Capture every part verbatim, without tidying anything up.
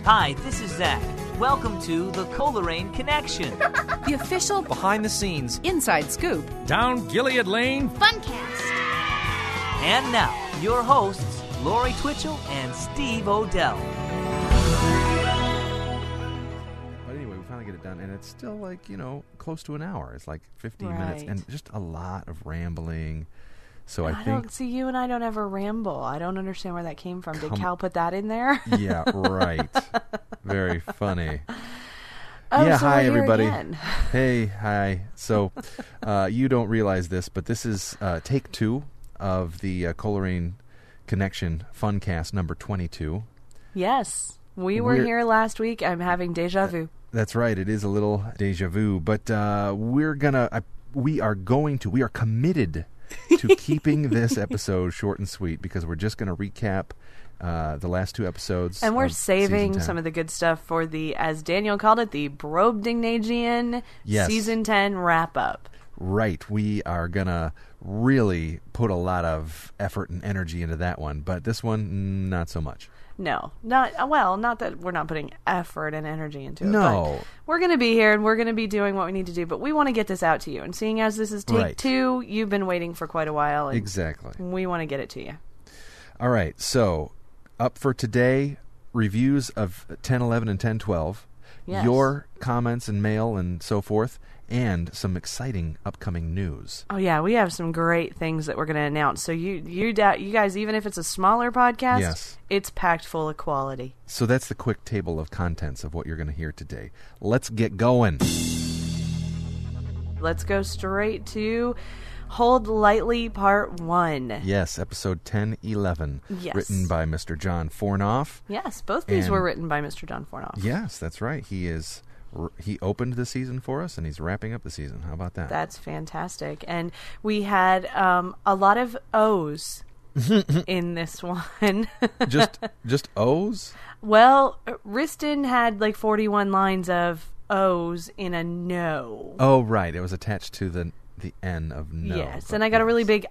Hi, this is Zach. Welcome to the Coleraine Connection. The official behind the scenes inside scoop down Gilead Lane Funcast. And now, your hosts, Lori Twitchell and Steve Odell. But anyway, we finally get it done, and it's still like, you know, close to an hour. It's like fifteen right. minutes, and just a lot of rambling. So I, I think... don't see you and I don't ever ramble. I don't understand where that came from. Did Com- Cal put that in there? Yeah, right. Very funny. Oh, yeah, so hi we're here everybody. again. Hey, hi. So uh, you don't realize this, but this is uh, take two of the uh, Coleraine Connection Funcast number twenty-two. Yes, we were We're- here last week. I'm having deja vu. That's right. It is a little deja vu, but uh, we're gonna. Uh, we are going to. We are committed to keeping this episode short and sweet because we're just going to recap uh, the last two episodes. And we're of saving season ten. some of the good stuff for the, as Daniel called it, the Brobdingnagian Yes. season ten wrap up. Right. We are going to really put a lot of effort and energy into that one, but this one, not so much. No, not well. Not that we're not putting effort and energy into it. No. but we're going to be here and we're going to be doing what we need to do. But we want to get this out to you. And seeing as this is take Right. two, you've been waiting for quite a while. And Exactly. we want to get it to you. All right. So up for today, reviews of ten eleven and ten twelve. Yes. Your comments and mail and so forth, and some exciting upcoming news. Oh yeah, we have some great things that we're going to announce. So you, you, da- you guys, even if it's a smaller podcast, Yes. it's packed full of quality. So that's the quick table of contents of what you're going to hear today. Let's get going. Let's go straight to Hold Lightly Part One. Yes, episode ten eleven, Yes. written by Mister John Fornoff. Yes, both these And- were written by Mister John Fornoff. Yes, that's right. He is. He opened the season for us, and he's wrapping up the season. How about that? That's fantastic. And we had um, a lot of O's in this one. just, just O's. Well, Riston had like forty-one lines of O's in a no. Oh, right. It was attached to the the N of no. Yes, but and I got a really yes. big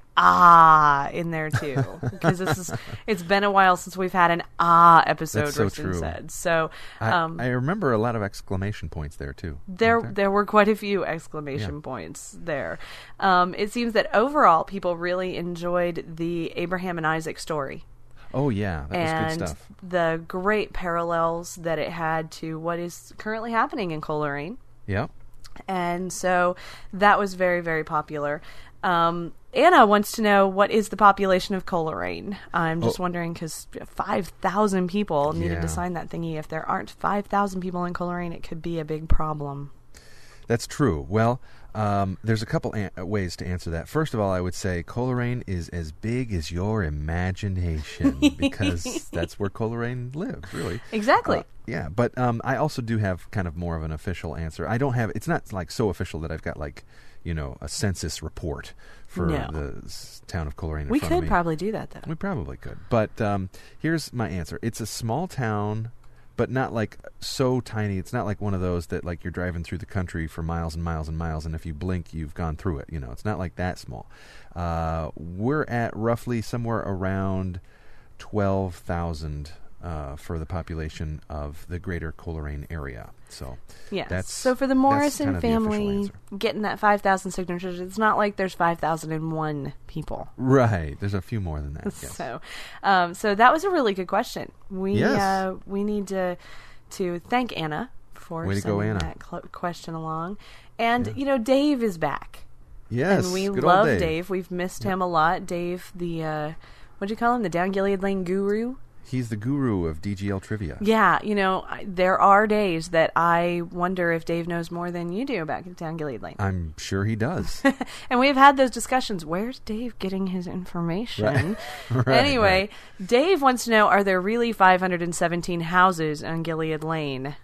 ah in there too because this is it's been a while since we've had an ah episode. That's so Riston true. said so. I, Um, I remember a lot of exclamation points there too. There, weren't there were quite a few exclamation Yeah. points there. Um, it seems that overall, people really enjoyed the Abraham and Isaac story. Oh yeah, that and was good stuff. the great parallels that it had to what is currently happening in Coleraine. Yep. And so that was very, very popular. Um, Anna wants to know, what is the population of Coleraine? I'm just Oh. wondering, because five thousand people needed Yeah. to sign that thingy. If there aren't five thousand people in Coleraine, it could be a big problem. That's true. Well, um, there's a couple an- ways to answer that. First of all, I would say Coleraine is as big as your imagination because that's where Coleraine lives, really. Exactly. Uh, yeah, but um, I also do have kind of more of an official answer. I don't have. It's not like so official that I've got like, you know, a census report for No. the s- town of Coleraine. In We front of could me. probably do that, though. We probably could. But um, here's my answer. It's a small town, but not like so tiny. It's not like one of those that like you're driving through the country for miles and miles and miles, and if you blink, you've gone through it. You know, it's not like that small. Uh, we're at roughly somewhere around twelve thousand uh, for the population of the greater Coleraine area. So Yes. that's so for the that's Morrison kind of the official family answer. getting that five thousand signatures, it's not like there's five thousand one people. Right. There's a few more than that. Yes. So, um, so that was a really good question. We Yes. uh, we need to to thank Anna for Way to sending go, Anna. that cl- question along, and Yeah. you know Dave is back, Yes. and we good old love Dave. Dave. We've missed him a lot. Dave, the uh, what'd you call him? The Down Gilead Lane guru. He's the guru of D G L trivia. Yeah, you know, I, there are days that I wonder if Dave knows more than you do about Down Gilead Lane. I'm sure he does. And we've had those discussions. Where's Dave getting his information? Right, Anyway, Dave wants to know, are there really five hundred seventeen houses on Gilead Lane?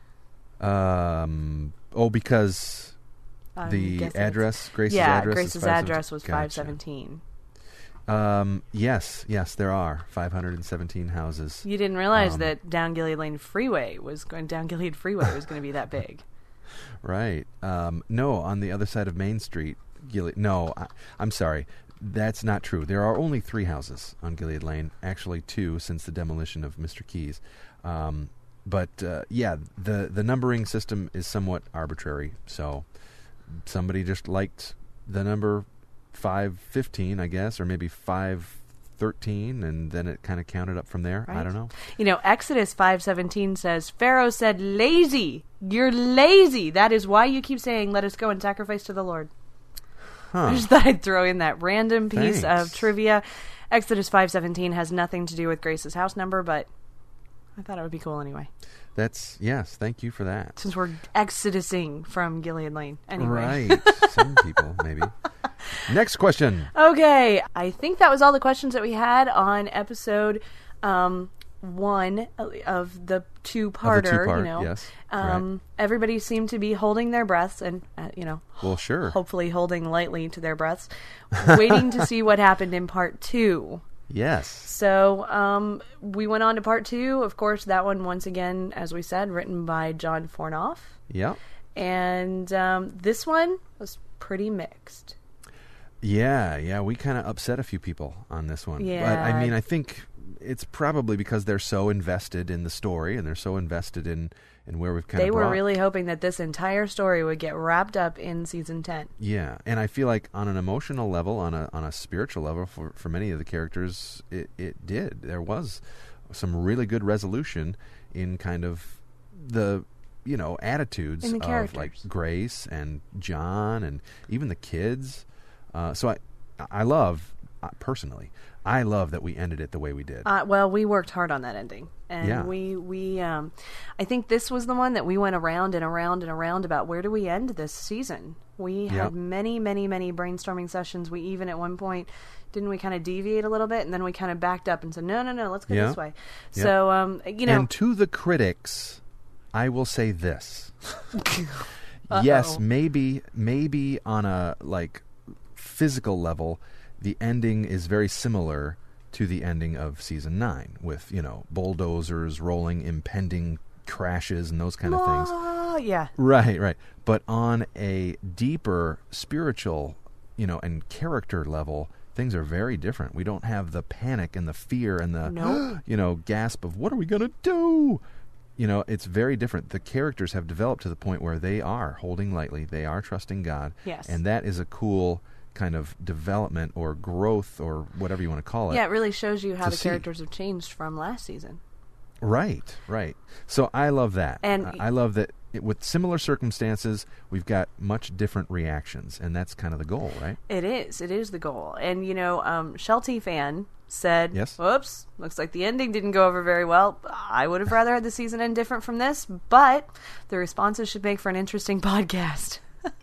Um. Oh, because I'm the guessing address, Grace's yeah, address, Grace's is five seventeen. address was Gotcha. five seventeen. Um. Yes. Yes, there are five hundred seventeen houses. You didn't realize Um, that Down Gilead Lane Freeway was going Down Gilead Freeway was going to be that big. Right. Um. No, on the other side of Main Street, Gilead. No, I, I'm sorry. That's not true. There are only three houses on Gilead Lane. Actually, two since the demolition of Mister Keyes. Um. but uh, yeah, the the numbering system is somewhat arbitrary. So somebody just liked the number five fifteen, I guess, or maybe five thirteen, and then it kind of counted up from there. Right. I don't know. You know, Exodus five seventeen says, Pharaoh said, lazy. You're lazy. That is why you keep saying, let us go and sacrifice to the Lord. Huh. I just thought I'd throw in that random piece Thanks. of trivia. Exodus five seventeen has nothing to do with Grace's house number, but I thought it would be cool anyway. That's, yes, thank you for that. Since we're exodusing from Gilead Lane. Anyway. Right. Some people, maybe. Next question. Okay. I think that was all the questions that we had on episode um, one of the two-parter. Of the two-part, you know. yes. Um, Right. Everybody seemed to be holding their breaths and, uh, you know, Well, sure. hopefully holding lightly to their breaths, waiting to see what happened in part two. Yes. So um, we went on to part two. Of course, that one, once again, as we said, written by John Fornoff. Yep. And um, this one was pretty mixed. Yeah, yeah, we kind of upset a few people on this one. But, Yeah. I mean, I think it's probably because they're so invested in the story and they're so invested in, in where we've kind They of were brought. really hoping that this entire story would get wrapped up in season ten. Yeah, and I feel like on an emotional level, on a on a spiritual level, for, for many of the characters, it, it did. There was some really good resolution in kind of the, you know, attitudes In the of characters. like Grace and John and even the kids. Uh, so I, I love, uh, personally, I love that we ended it the way we did. Uh, well, we worked hard on that ending. And Yeah. we, we um, I think this was the one that we went around and around and around about where do we end this season. We Yep. had many, many, many brainstorming sessions. We even at one point, didn't we kind of deviate a little bit? And then we kind of backed up and said, no, no, no, let's go Yeah. this way. Yep. So, um, you know. And to the critics, I will say this. Yes, maybe maybe on a like physical level, the ending is very similar to the ending of season nine with, you know, bulldozers rolling, impending crashes and those kind of things. Ah, yeah. Right, right. But on a deeper spiritual, you know, and character level, things are very different. We don't have the panic and the fear and the, Nope. you know, gasp of what are we going to do? You know, it's very different. The characters have developed to the point where they are holding lightly. They are trusting God. Yes. And that is a cool kind of development or growth or whatever you want to call it. Yeah, it really shows you how to the see. characters have changed from last season. Right, right. So I love that. And- I I love that it, with similar circumstances, we've got much different reactions, and that's kind of the goal, right? It is. It is the goal. And, you know, um, Shelty Fan said, Yes. whoops, looks like the ending didn't go over very well. I would have rather had the season end different from this, but the responses should make for an interesting podcast.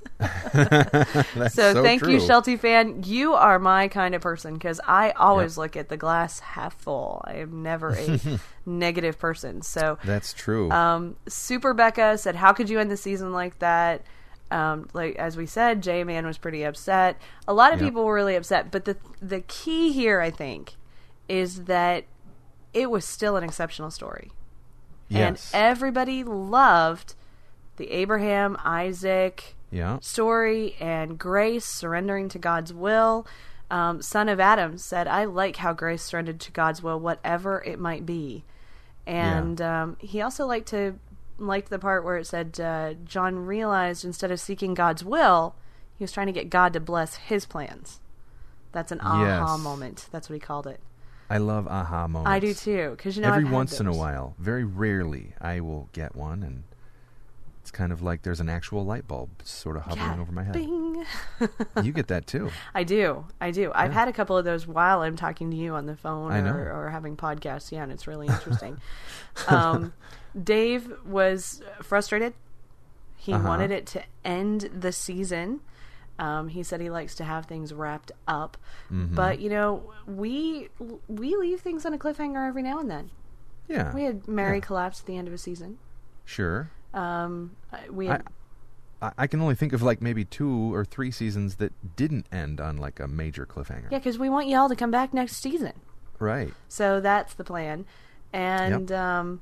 That's So, so thank you, true. Shelty Fan. You are my kind of person because I always look at the glass half full. I am never a negative person. So, That's true. um, Super Becca said, how could you end the season like that? Um, like as we said, J-Man was pretty upset. A lot of Yep. people were really upset, but the the key here, I think, is that it was still an exceptional story, yes. and everybody loved the Abraham, Isaac yeah. story and Grace surrendering to God's will. Um, Son of Adam said, I like how Grace surrendered to God's will, whatever it might be. And um, he also liked to liked the part where it said uh, John realized instead of seeking God's will, he was trying to get God to bless his plans. That's an aha Yes. moment. That's what he called it. I love aha moments. I do too, because you know Every I've had once in a those. while, very rarely, I will get one, and it's kind of like there's an actual light bulb sort of hovering Yeah. over my head. Bing. You get that too. I do. I do. I've had a couple of those while I'm talking to you on the phone I know. or, or having podcasts. Yeah, and it's really interesting. um, Dave was frustrated. He Uh-huh. wanted it to end the season. Um, he said he likes to have things wrapped up. Mm-hmm. But, you know, we we leave things on a cliffhanger every now and then. Yeah. We had Mary Yeah. collapse at the end of a season. Sure. Um, we had... I, I can only think of like maybe two or three seasons that didn't end on like a major cliffhanger. yeah, because we want y'all to come back next season. Right. So that's the plan. And um,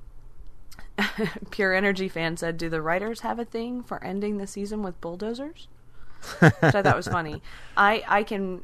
Pure Energy Fan said, do the writers have a thing for ending the season with bulldozers? Which I thought was funny. I, I can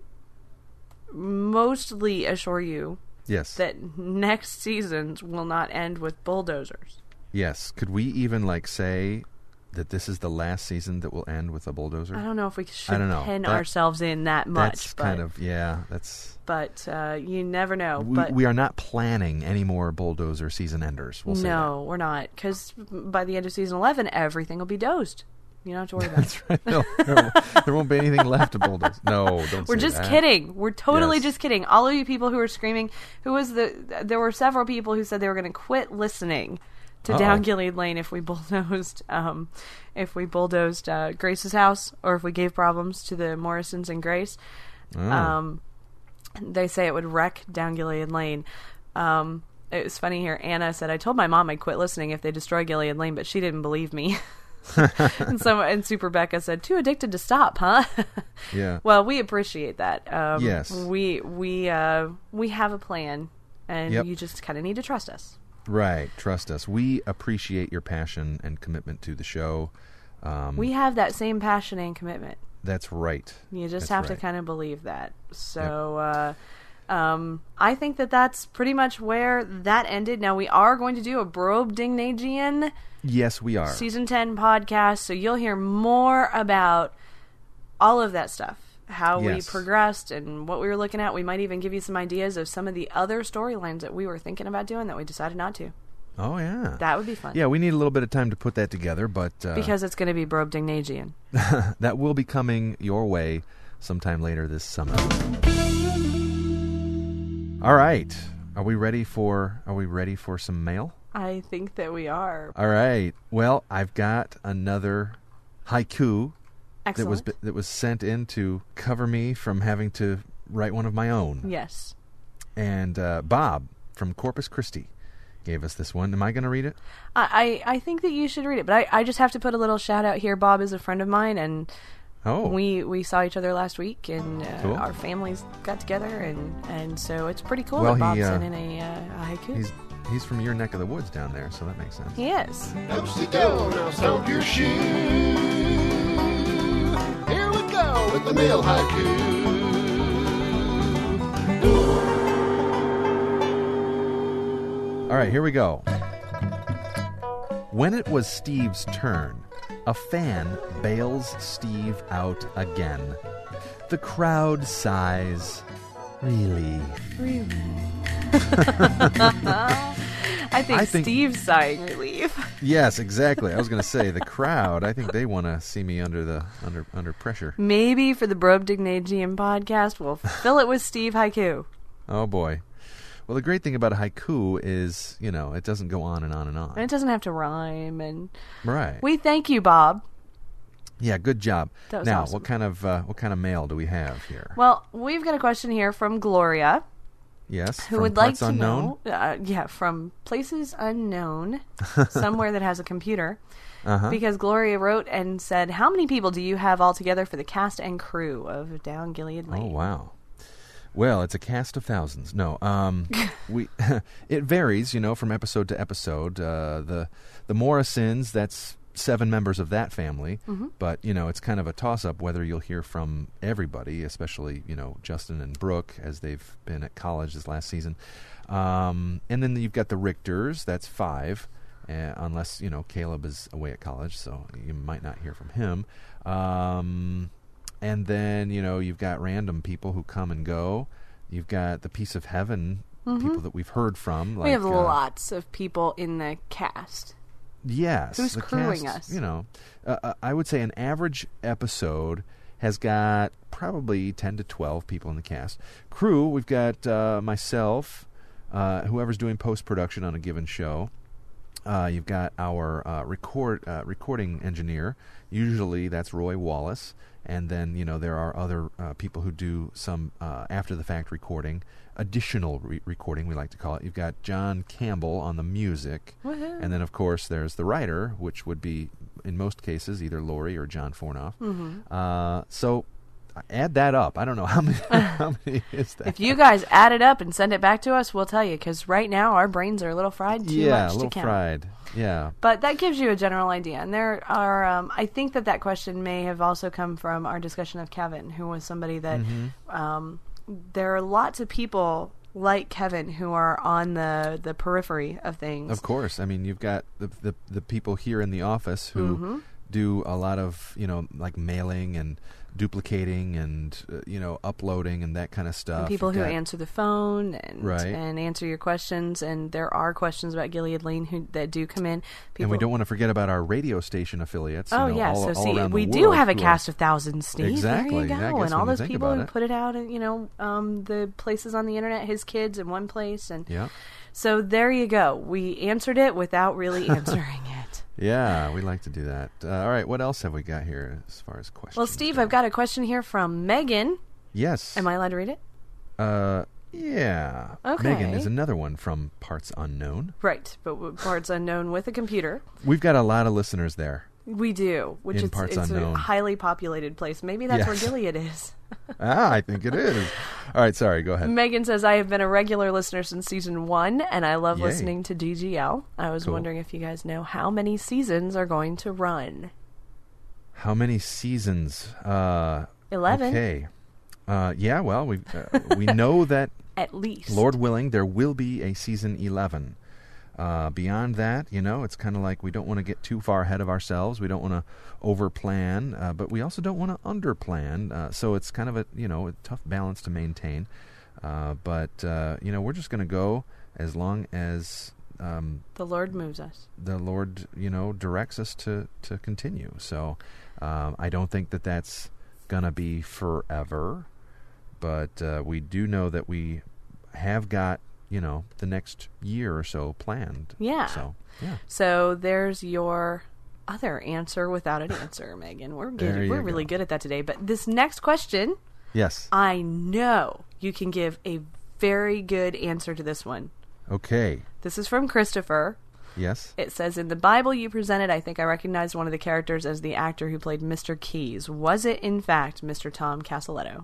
mostly assure you Yes. that next seasons will not end with bulldozers. Yes. Could we even like say that this is the last season that will end with a bulldozer? I don't know if we should I don't know. pin That- ourselves in that much. That's but, kind of yeah. That's But uh, you never know. we, but we are not planning any more bulldozer season enders. We'll say no, we're not. Because by the end of season eleven, everything will be dozed. You don't have to worry about it. that. No, there, won't, there won't be anything left to bulldoze. No, don't. We're say just that. kidding. We're totally Yes. just kidding. All of you people who are screaming, who was the? There were several people who said they were going to quit listening to Uh-oh. Down Gilead Lane if we bulldozed, um, if we bulldozed uh, Grace's house, or if we gave problems to the Morrisons and Grace. Oh. Um, they say it would wreck Down Gilead Lane. Um, it was funny here. Anna said, "I told my mom I'd quit listening if they destroy Gilead Lane, but she didn't believe me." and so, and Super Becca said, "Too addicted to stop, huh?" Yeah. Well, we appreciate that. Um, Yes. we we uh, we have a plan, and Yep. you just kind of need to trust us. Right. Trust us. We appreciate your passion and commitment to the show. Um, We have that same passion and commitment. that's right. You just That's have to right. kind of believe that. So uh, um, I think that that's pretty much where that ended. Now we are going to do a Brobdingnagian Yes, we are. season ten podcast, so you'll hear more about all of that stuff. How we Yes. progressed and what we were looking at. We might even give you some ideas of some of the other storylines that we were thinking about doing that we decided not to. Oh yeah. That would be fun. Yeah, we need a little bit of time to put that together, but uh, Because it's going to be Brobdingnagian. that will be coming your way sometime later this summer. All right. Are we ready for Are we ready for some mail? I think that we are. All right. Well, I've got another haiku that was Excellent. that was sent in to cover me from having to write one of my own. Yes. And uh, Bob from Corpus Christi gave us this one. Am I going to read it? I, I, I think that you should read it, but I, I just have to put a little shout out here. Bob is a friend of mine, and Oh. we, we saw each other last week, and uh, Cool. our families got together, and, and so it's pretty cool Well, that Bob he, uh, sent in a, uh, a haiku. He's he's from your neck of the woods down there, so that makes sense. He is. Go, now stomp your shoe. Here we go with the mail haiku. All right, here we go. When it was Steve's turn, a fan bails Steve out again. The crowd sighs. Really? I think, I think- Steve's sighing relief. Yes, exactly. I was going to say the crowd. I think they want to see me under the under under pressure. Maybe for the Brobdingnagian podcast, we'll fill it with Steve haiku. Oh boy. Well, the great thing about a haiku is, you know, it doesn't go on and on and on. And it doesn't have to rhyme. And Right. we thank you, Bob. Yeah, good job. That was now, awesome. what kind of uh, what kind of mail do we have here? Well, we've got a question here from Gloria, Yes, who from would like parts to unknown. know, uh, yeah, from places unknown, somewhere that has a computer. Uh-huh. Because Gloria wrote and said, "How many people do you have altogether for the cast and crew of Down Gilead Lane?" Oh wow. Well, it's a cast of thousands. No, um, we it varies, you know, from episode to episode. Uh, the the Morrisons, that's seven members of that family, Mm-hmm. but you know, it's kind of a toss-up whether you'll hear from everybody, especially you know Justin and Brooke as they've been at college this last season. Um, and then you've got the Richters, that's five, uh, unless you know Caleb is away at college, so you might not hear from him. Um, And then, you know, you've got random people who come and go. You've got the Piece of Heaven people that we've heard from. Like, we have uh, lots of people in the cast. Yes. Who's the crewing cast, us? You know, uh, uh, I would say an average episode has got probably ten to twelve people in the cast. Crew, we've got uh, myself, uh, whoever's doing post-production on a given show. Uh, you've got our uh, record uh, recording engineer. Usually that's Roy Wallace. And then, you know, there are other uh, people who do some uh, after-the-fact recording, additional re- recording, we like to call it. You've got John Campbell on the music. Woohoo. And then, of course, there's the writer, which would be, in most cases, either Lori or John Fornoff. Mm-hmm. Uh, so add that up. I don't know how many, how many is that. If you guys add it up and send it back to us, we'll tell you, because right now our brains are a little fried, too yeah, much a to little count. fried. Yeah. But that gives you a general idea. And there are, um, I think that that question may have also come from our discussion of Kevin, who was somebody that Mm-hmm. um, there are lots of people like Kevin who are on the, the periphery of things. Of course. I mean, you've got the the, the people here in the office who Mm-hmm. do a lot of, you know, like mailing and duplicating and, uh, you know, uploading and that kind of stuff. And people You've who got- answer the phone and Right. and answer your questions, and there are questions about Gilead Lane who that do come in. People, And we don't want to forget about our radio station affiliates. Oh you know, yeah, all, so all see, around the we do world have a who are- cast of thousands, Steve. Exactly. There you Yeah, I go, guess and all when you those think people about who it. put it out, and you know, um, the places on the internet, his kids in one place, and Yeah. so there you go. We answered it without really answering it. Yeah, we like to do that. Uh, all right, what else have we got here as far as questions? Well, Steve, go? I've got a question here from Megan. Yes. Am I allowed to read it? Uh, yeah. Okay. Megan is another one from Parts Unknown. Right, but w- parts unknown with a computer. We've got a lot of listeners there. We do, which In is parts it's unknown. a highly populated place. Maybe that's Yes. where Gilead is. Ah, I think it is. All right, sorry, go ahead. Megan says, I have been a regular listener since season one, and I love Yay. listening to D G L. I was Cool. wondering if you guys know how many seasons are going to run. How many seasons? Uh, Eleven. Okay. Uh, yeah, well, we uh, we know that, At least. Lord willing, there will be a season eleven. Uh, beyond that, you know, it's kind of like we don't want to get too far ahead of ourselves. We don't want to overplan, uh, but we also don't want to underplan. Uh, so it's kind of a, you know, a tough balance to maintain. Uh, but, uh, you know, we're just going to go as long as um, The Lord moves us. the Lord, you know, directs us to, to continue. So um, I don't think that that's going to be forever. But uh, we do know that we have got, you know, the next year or so planned. Yeah. So, yeah. So there's your other answer without an answer, Megan. We're good. There you We're really go. good at that today. But this next question, Yes. I know you can give a very good answer to this one. Okay. This is from Christopher. Yes. It says, in the Bible you presented, I think I recognized one of the characters as the actor who played Mister Keyes. Was it, in fact, Mister Tom Castelletto?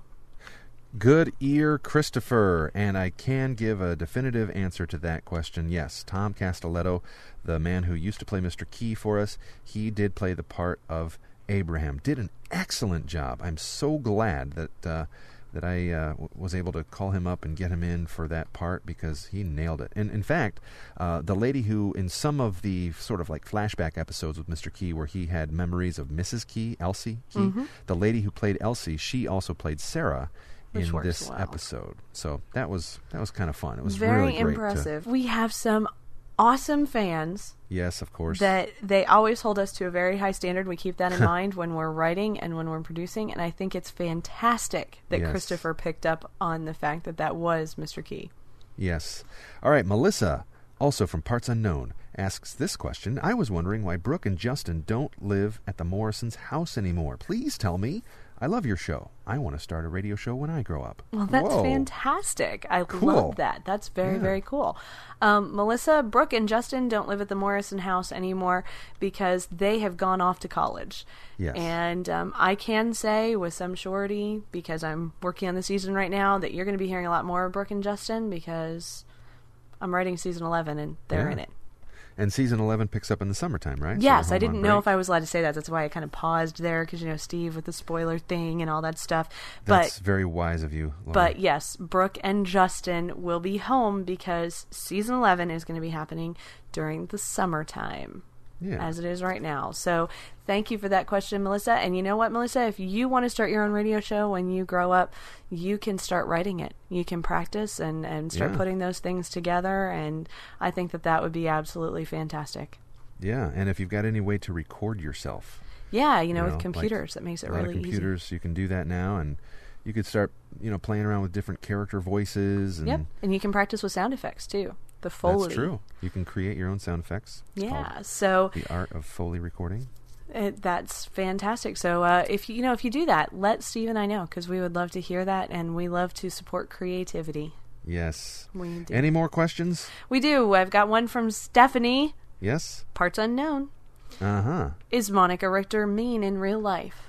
Good ear, Christopher. And I can give a definitive answer to that question. Yes, Tom Castelletto, the man who used to play Mister Key for us, he did play the part of Abraham. Did an excellent job. I'm so glad that uh, that I uh, w- was able to call him up and get him in for that part because he nailed it. And in fact, uh, the lady who, in some of the sort of like flashback episodes with Mister Key where he had memories of Missus Key, Elsie Key, the lady who played Elsie, she also played Sarah Which in works this well. episode. So that was that was kind of fun. It was Very really great to- impressive. We have some awesome fans yes, of course. that they always hold us to a very high standard. We keep that in mind when we're writing and when we're producing, and I think it's fantastic that Yes. Christopher picked up on the fact that that was Mister Key. Yes. All right, Melissa, also from Parts Unknown, asks this question. I was wondering why Brooke and Justin don't live at the Morrisons' house anymore. Please tell me. I love your show. I want to start a radio show when I grow up. Well, that's Whoa. fantastic. I Cool. love that. That's very, Yeah. very cool. Um, Melissa, Brooke, and Justin don't live at the Morrison house anymore because they have gone off to college. Yes. And um, I can say with some surety, because I'm working on the season right now, that you're going to be hearing a lot more of Brooke and Justin because I'm writing season eleven and they're Yeah. in it. And season eleven picks up in the summertime, right? So Yes, we're I home on didn't know break. if I was allowed to say that. That's why I kind of paused there because, you know, Steve with the spoiler thing and all that stuff. That's but very wise of you, Laura. But yes, Brooke and Justin will be home because season eleven is going to be happening during the summertime, yeah. as it is right now. So thank you for that question, Melissa. And you know what, Melissa? If you want to start your own radio show when you grow up, you can start writing it. You can practice and, and start Yeah. putting those things together. And I think that that would be absolutely fantastic. Yeah, and if you've got any way to record yourself. Yeah, you know, You with know, like computers, that makes A it lot really of computers, you can do that now, and you could start, you know, playing around with different character voices. And easy. Yep, and you can practice with sound effects too. The Foley. That's true. You can create your own sound effects. It's Yeah, called so The Art of Foley Recording. it, that's fantastic. So uh, if you, you know if you do that, let Steve and I know because we would love to hear that, and we love to support creativity. Yes. We do. Any more questions? We do. I've got one from Stephanie. Yes? Parts unknown. Uh-huh. Is Monica Richter mean in real life?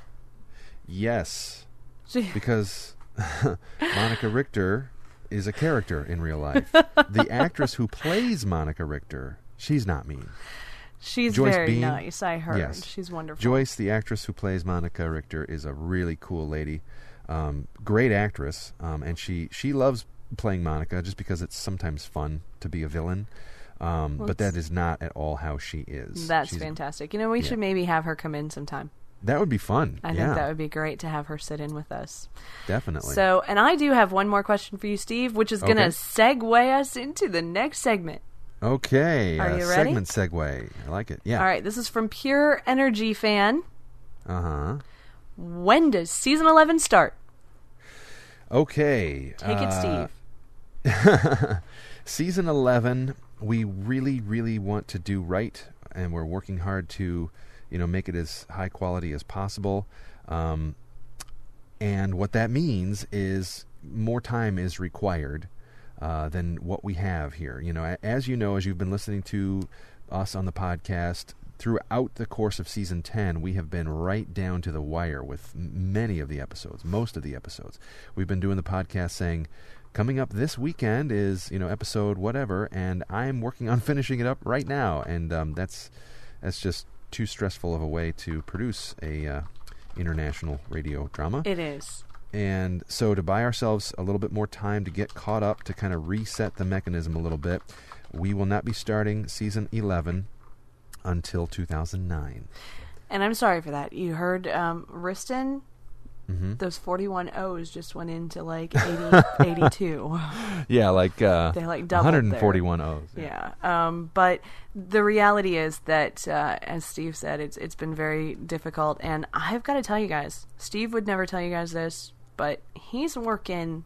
Yes. Because Monica Richter is a character in real life. The actress who plays Monica Richter, she's not mean. She's Joyce very Bean? nice. I heard. Yes. She's wonderful. Joyce, the actress who plays Monica Richter, is a really cool lady. Um, great actress, um, and she, she loves playing Monica, just because it's sometimes fun to be a villain. Um, Well, but that it's- is not at all how she is. That's She's- fantastic. You know, we yeah. should maybe have her come in sometime. That would be fun. I yeah, think that would be great to have her sit in with us. definitely. So, and I do have one more question for you, Steve, which is going to Okay. segue us into the next segment. okay, Are uh, you ready? segment segue. I like it. Yeah. All right, this is from Pure Energy Fan. Uh huh. When does season eleven start? Okay. Take it, uh, Steve. Season eleven, we really, really want to do right, and we're working hard to, you know, make it as high quality as possible. Um, and what that means is more time is required uh, than what we have here. You know, a- as you know, as you've been listening to us on the podcast, throughout the course of season ten, we have been right down to the wire with m- many of the episodes, most of the episodes. We've been doing the podcast saying, coming up this weekend is, you know, episode whatever, and I'm working on finishing it up right now, and um, that's that's just too stressful of a way to produce a uh, international radio drama. It is. And so to buy ourselves a little bit more time to get caught up, to kind of reset the mechanism a little bit, we will not be starting season eleven until two thousand nine. And I'm sorry for that. You heard um, Riston? Mm-hmm. Those forty-one O's just went into like eighty, eighty-two. Yeah, like, uh, They like doubled one hundred forty-one O's. Yeah. Um, but the reality is that, uh, as Steve said, it's it's been very difficult. And I've got to tell you guys, Steve would never tell you guys this, but he's working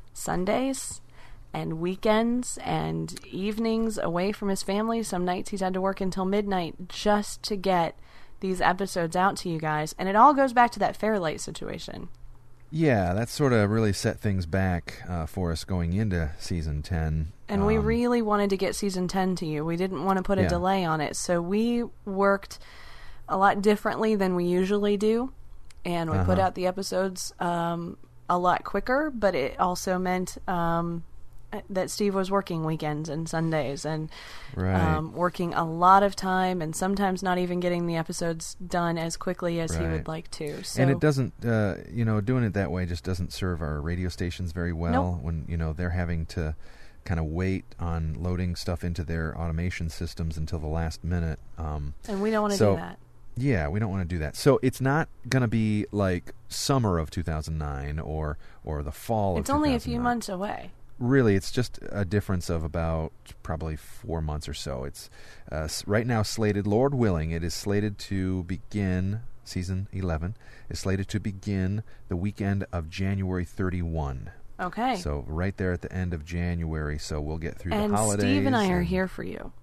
Sundays and weekends and evenings away from his family. Some nights he's had to work until midnight just to get these episodes out to you guys. And it all goes back to that Fairlight situation. Yeah, that sort of really set things back uh, for us going into season ten. And we Um, really wanted to get season ten to you. We didn't want to put a Yeah. delay on it. So we worked a lot differently than we usually do. And we put Uh-huh. out the episodes um, a lot quicker, but it also meant um, that Steve was working weekends and Sundays and Right. um, working a lot of time and sometimes not even getting the episodes done as quickly as he Right. would like to. So And it doesn't, uh, you know, doing it that way just doesn't serve our radio stations very well. Nope. When, you know, they're having to kind of wait on loading stuff into their automation systems until the last minute. Um, And we don't want to so- do that. yeah, we don't want to do that. So it's not going to be like summer of two thousand nine or or the fall of It's only a few two thousand nine. months away. Really, it's just a difference of about probably four months or so. It's uh, s- right now slated, Lord willing, it is slated to begin, season eleven, is slated to begin the weekend of January thirty-first. Okay. So right there at the end of January, so we'll get through and the holidays. Steve and I are here for you.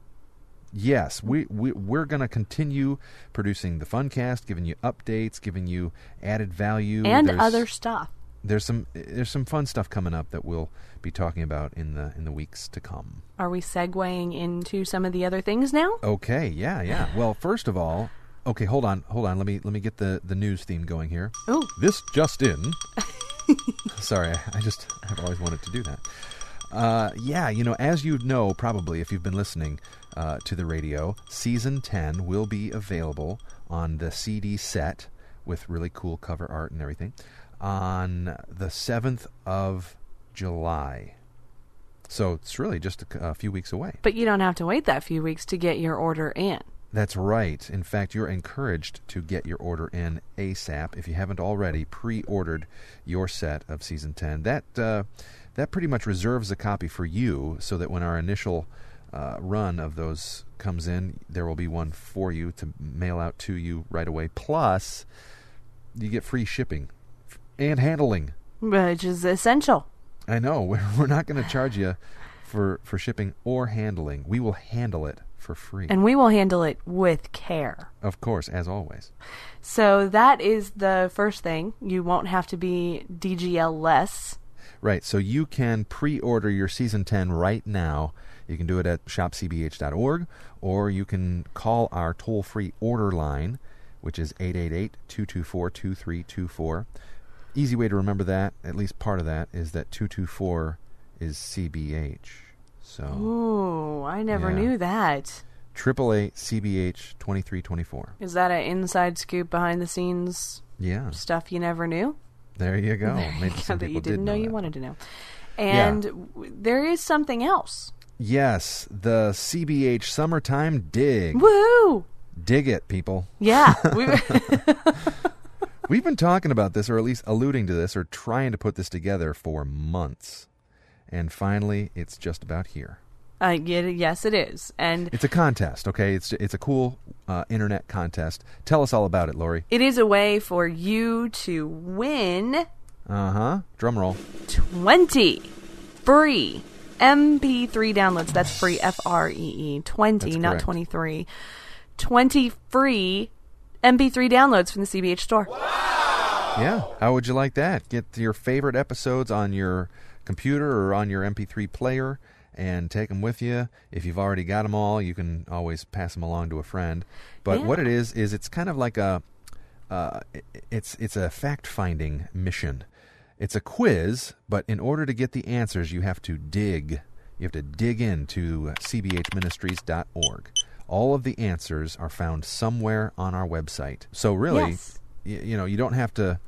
Yes, we, we, we're going to continue producing the Funcast, giving you updates, giving you added value. And There's- other stuff. There's some there's some fun stuff coming up that we'll be talking about in the in the weeks to come. Are we segueing into some of the other things now? Okay, yeah, yeah. Well, first of all, okay, hold on, hold on. Let me let me get the, the news theme going here. Oh, This just in. Sorry, I, I just I've always wanted to do that. Uh, yeah, you know, as you know, probably if you've been listening uh, to the radio, season ten will be available on the C D set with really cool cover art and everything on the seventh of July. So it's really just a, a few weeks away. but you don't have to wait that few weeks to get your order in. That's right. In fact, you're encouraged to get your order in ASAP. If you haven't already pre-ordered your set of Season ten, that uh, that pretty much reserves a copy for you so that when our initial uh, run of those comes in, there will be one for you to mail out to you right away. Plus, you get free shipping and handling. Which is essential. I know. We're, we're not going to charge you for, for shipping or handling. We will handle it for free. And we will handle it with care. Of course, as always. So that is the first thing. You won't have to be D G L-less. Right, so you can pre-order your Season ten right now. You can do it at shop c b h dot org, or you can call our toll-free order line, which is eight eight eight, two two four, two three two four. Easy way to remember that, at least part of that, is that two two four is C B H. So, Ooh, I never Yeah. knew that. triple eight C B H twenty-three twenty-four. Is that an inside scoop behind the scenes Yeah, stuff you never knew? there you go. There you Maybe go, some that people you didn't did know, you that. wanted to know. And Yeah. w- there is something else. Yes, the C B H Summertime Dig. Woo! Dig it, people. Yeah. We, We've been talking about this, or at least alluding to this, or trying to put this together for months. And finally, it's just about here. uh, yeah, yes, it is. And It's a contest, okay? It's it's a cool uh, internet contest. Tell us all about it, Lori. it is a way for you to win Uh-huh. Drum roll. twenty free M P three downloads. That's free, F R E E. twenty, That's not correct. twenty-three. twenty free M P three downloads from the C B H store. Yeah. How would you like that? Get your favorite episodes on your computer or on your M P three player and take them with you. If you've already got them all, you can always pass them along to a friend. But Yeah. what it is, is it's kind of like a, uh, it's it's a fact-finding mission. It's a quiz, but in order to get the answers, you have to dig. You have to dig into c b h ministries dot org. All of the answers are found somewhere on our website. So really, Yes. y- you know, you don't have to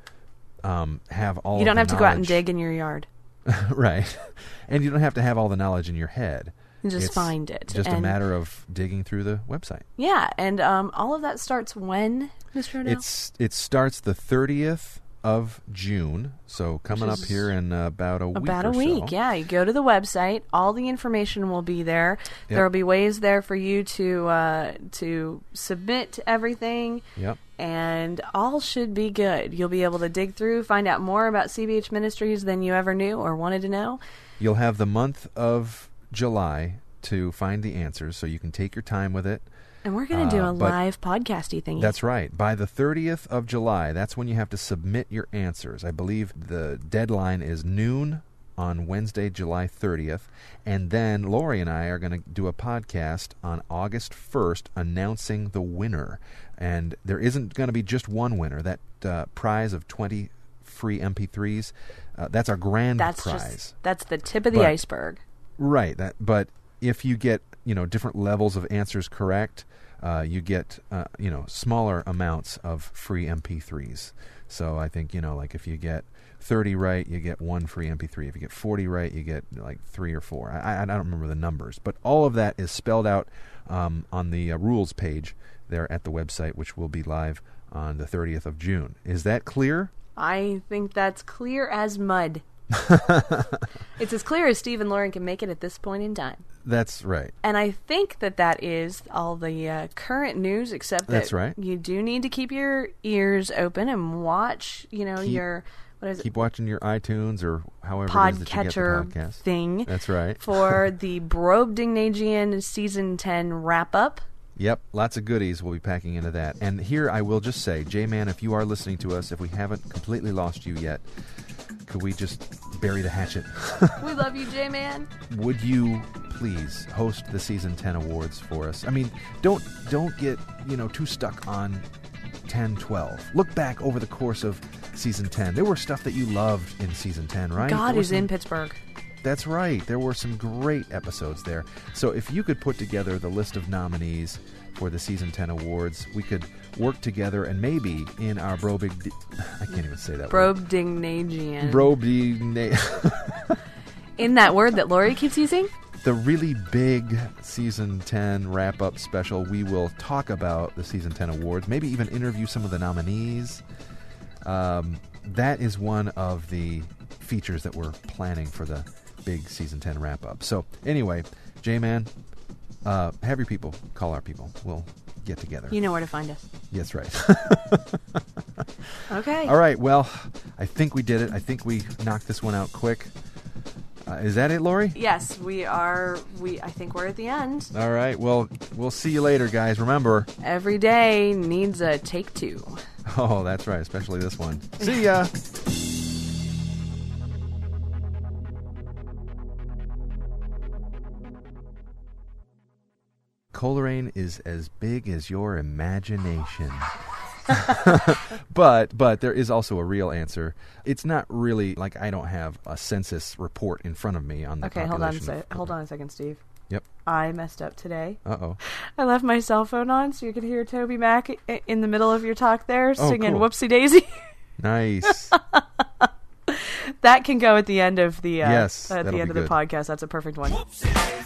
um, have all You don't of have the to go out and knowledge- dig in your yard. right. And you don't have to have all the knowledge in your head. You just It's find it. just a And- matter of digging through the website. Yeah, and um, all of that starts when, Mister O'Dell? It's it starts the thirtieth of June, so coming Which up is here in uh, about a week About or a week, so. yeah. You go to the website. All the information will be there. There will be ways there for you to uh, to submit everything, Yep. and all should be good. You'll be able to dig through, find out more about C B H Ministries than you ever knew or wanted to know. You'll have the month of July to find the answers, so you can take your time with it. And we're going to do Uh, a but live podcasty thing. That's right. By the thirtieth of July, that's when you have to submit your answers. I believe the deadline is noon on Wednesday, July thirtieth. And then Lori and I are going to do a podcast on August first announcing the winner. And there isn't going to be just one winner. That uh, prize of twenty free M P threes, uh, that's our grand That's prize. just that's the tip of the But- iceberg. Right. That, but if you get, you know, different levels of answers correct, uh, you get, uh, you know, smaller amounts of free M P threes. So I think, you know, like if you get thirty right, you get one free M P three. If you get forty right, you get like three or four. I, I don't remember the numbers, but all of that is spelled out um, on the uh, rules page there at the website, which will be live on the thirtieth of June. Is that clear? I think that's clear as mud. It's as clear as Steve and Lauren can make it at this point in time. That's right. And I think that that is all the uh, current news, except that That's right. you do need to keep your ears open and watch, you know, Keep- your, what is it, Keep watching your iTunes or however it is that you get the podcatcher podcast. thing That's right. for the Brobdingnagian Season ten wrap-up. Yep, lots of goodies we'll be packing into that. And here I will just say, J-Man, if you are listening to us, if we haven't completely lost you yet, could we just bury the hatchet? We love you, J-Man. Would you please host the Season ten awards for us? I mean, don't don't get, you know, too stuck on ten, twelve. Look back over the course of Season ten. There were stuff that you loved in Season ten, right? God There were is in some- Pittsburgh. That's right. There were some great episodes there. So if you could put together the list of nominees for the Season ten awards, we could work together and maybe in our Brobig... I can't even say that word. Brobdingnagian. Brobig... In that word that Lori keeps using? The really big Season ten wrap-up special, we will talk about the Season ten awards, maybe even interview some of the nominees. Um, that is one of the features that we're planning for the big Season ten wrap-up. So anyway, J-Man, uh, have your people call our people. We'll get together. You know where to find us. Yes, right. Okay. All right, well, I think we did it. I think we knocked this one out quick. Uh, is that it, Lori? Yes, we are. We. I think we're at the end. All right, well, we'll see you later, guys. Remember... Every day needs a take two. Oh, that's right, especially this one. See ya! Coleraine is as big as your imagination. but but there is also a real answer. It's not really like I don't have a census report in front of me on the Okay, hold on. A population se- of- hold on a second, Steve. Yep. I messed up today. Uh-oh. I left my cell phone on, so you could hear Toby Mac i- in the middle of your talk there, Oh, singing cool. "Whoopsie Daisy." Nice. that can go at the end of the uh, Yes, at the that'll end be of the good. podcast. That's a perfect one.